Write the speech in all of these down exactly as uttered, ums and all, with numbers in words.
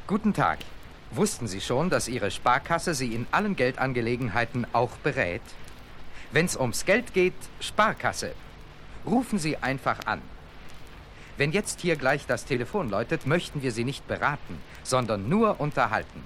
Guten Tag. Wussten Sie schon, dass Ihre Sparkasse Sie in allen Geldangelegenheiten auch berät? Wenn's ums Geld geht, Sparkasse. Rufen Sie einfach an. Wenn jetzt hier gleich das Telefon läutet, möchten wir Sie nicht beraten, sondern nur unterhalten.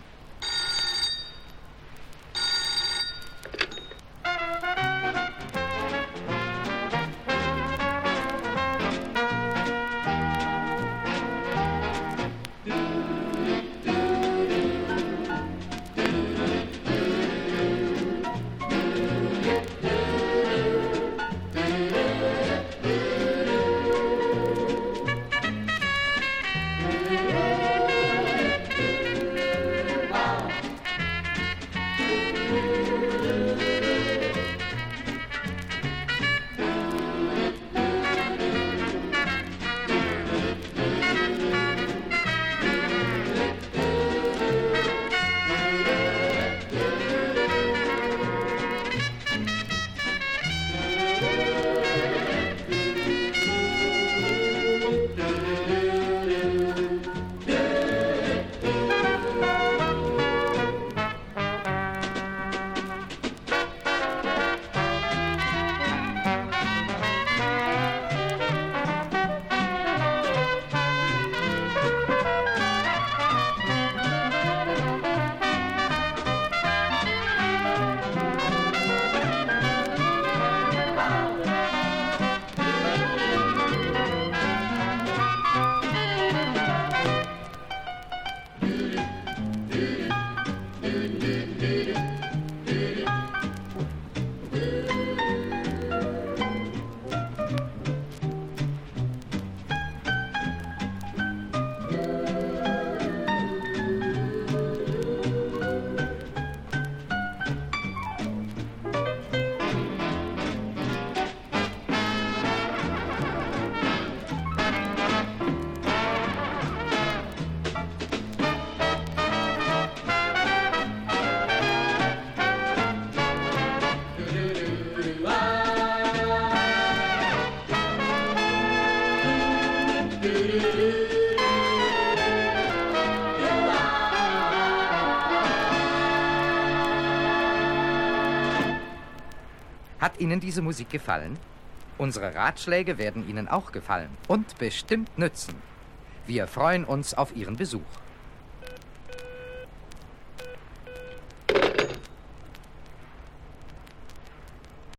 Hat Ihnen diese Musik gefallen? Unsere Ratschläge werden Ihnen auch gefallen und bestimmt nützen. Wir freuen uns auf Ihren Besuch.